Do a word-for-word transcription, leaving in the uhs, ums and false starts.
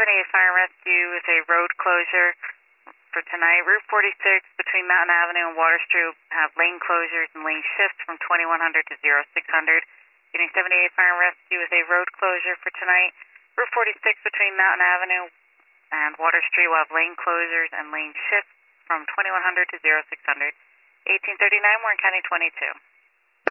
seventy-eight Fire and Rescue with a road closure for tonight. Route forty-six between Mountain Avenue and Water Street have lane closures and lane shifts from twenty-one hundred to oh six hundred. Getting seventy-eight Fire and Rescue with a road closure for tonight. Route forty-six between Mountain Avenue and Water Street will have lane closures and lane shifts from twenty-one hundred to oh six hundred. eighteen thirty-nine, Warren County twenty-two.